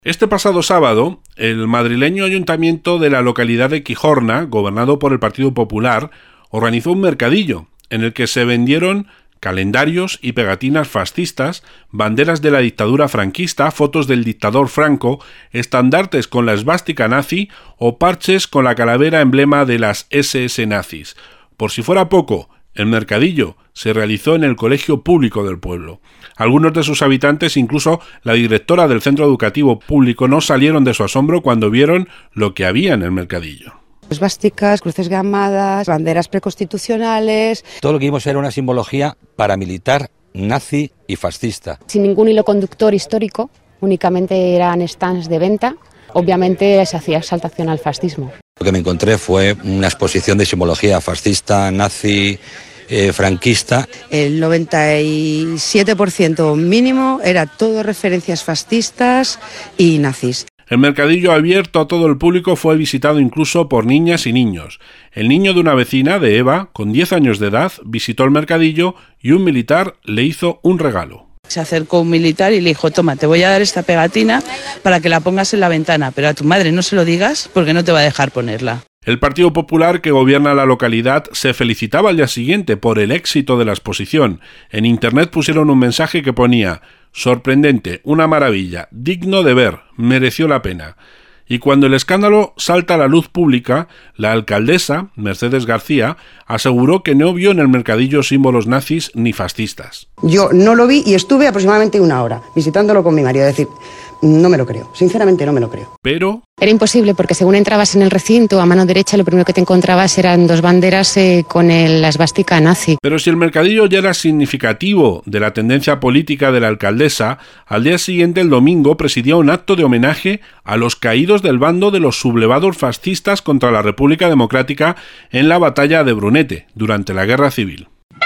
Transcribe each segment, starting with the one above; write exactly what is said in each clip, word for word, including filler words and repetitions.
Este pasado sábado, el madrileño ayuntamiento de la localidad de Quijorna, gobernado por el Partido Popular, organizó un mercadillo en el que se vendieron calendarios y pegatinas fascistas, banderas de la dictadura franquista, fotos del dictador Franco, estandartes con la esvástica nazi o parches con la calavera emblema de las ese ese nazis. Por si fuera poco, el mercadillo se realizó en el colegio público del pueblo. Algunos de sus habitantes, incluso la directora del centro educativo público, no salieron de su asombro cuando vieron lo que había en el mercadillo. Esvásticas, cruces gamadas, banderas preconstitucionales. Todo lo que vimos era una simbología paramilitar, nazi y fascista. Sin ningún hilo conductor histórico, únicamente eran stands de venta. Obviamente se hacía exaltación al fascismo. Lo que me encontré fue una exposición de simbología fascista, nazi, eh, franquista. El noventa y siete por ciento mínimo era todo referencias fascistas y nazis. El mercadillo abierto a todo el público fue visitado incluso por niñas y niños. El niño de una vecina, de Eva, con diez años de edad, visitó el mercadillo y un militar le hizo un regalo. Se acercó un militar y le dijo: toma, te voy a dar esta pegatina para que la pongas en la ventana, pero a tu madre no se lo digas porque no te va a dejar ponerla. El Partido Popular, que gobierna la localidad, se felicitaba al día siguiente por el éxito de la exposición. En internet pusieron un mensaje que ponía: sorprendente, una maravilla, digno de ver, mereció la pena. Y cuando el escándalo salta a la luz pública, la alcaldesa, Mercedes García, aseguró que no vio en el mercadillo símbolos nazis ni fascistas. Yo no lo vi y estuve aproximadamente una hora visitándolo con mi marido. Es decir, no me lo creo, sinceramente no me lo creo. Pero era imposible porque según entrabas en el recinto, a mano derecha lo primero que te encontrabas eran dos banderas eh, con el, la esvástica nazi. Pero si el mercadillo ya era significativo de la tendencia política de la alcaldesa, al día siguiente, el domingo, presidía un acto de homenaje a los caídos del bando de los sublevados fascistas contra la República Democrática en la batalla de Brunete, durante la Guerra Civil.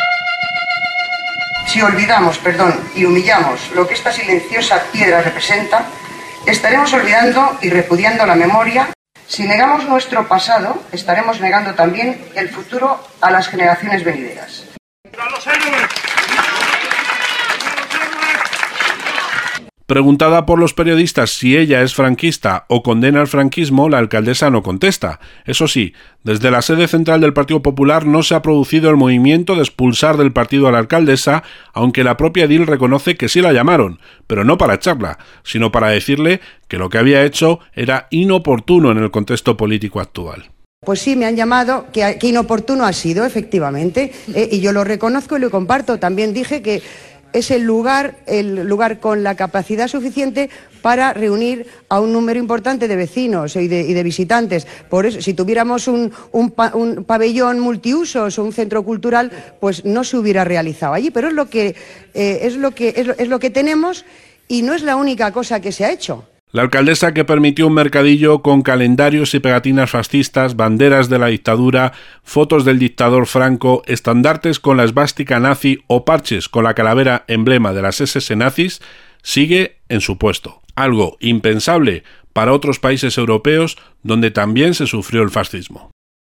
Si olvidamos, perdón, y humillamos lo que esta silenciosa piedra representa, estaremos olvidando y repudiando la memoria. Si negamos nuestro pasado, estaremos negando también el futuro a las generaciones venideras. Preguntada por los periodistas si ella es franquista o condena el franquismo, la alcaldesa no contesta. Eso sí, desde la sede central del Partido Popular no se ha producido el movimiento de expulsar del partido a la alcaldesa, aunque la propia edil reconoce que sí la llamaron, pero no para echarla, sino para decirle que lo que había hecho era inoportuno en el contexto político actual. Pues sí, me han llamado, que, que inoportuno ha sido, efectivamente, eh, y yo lo reconozco y lo comparto. También dije que es el lugar, el lugar con la capacidad suficiente para reunir a un número importante de vecinos y de, y de visitantes. Por eso, si tuviéramos un, un, pa, un pabellón multiusos o un centro cultural, pues no se hubiera realizado allí. Pero es lo que, eh, es lo que, es lo, es lo que tenemos y no es la única cosa que se ha hecho. La alcaldesa, que permitió un mercadillo con calendarios y pegatinas fascistas, banderas de la dictadura, fotos del dictador Franco, estandartes con la esvástica nazi o parches con la calavera emblema de las ese ese nazis, sigue en su puesto. Algo impensable para otros países europeos donde también se sufrió el fascismo.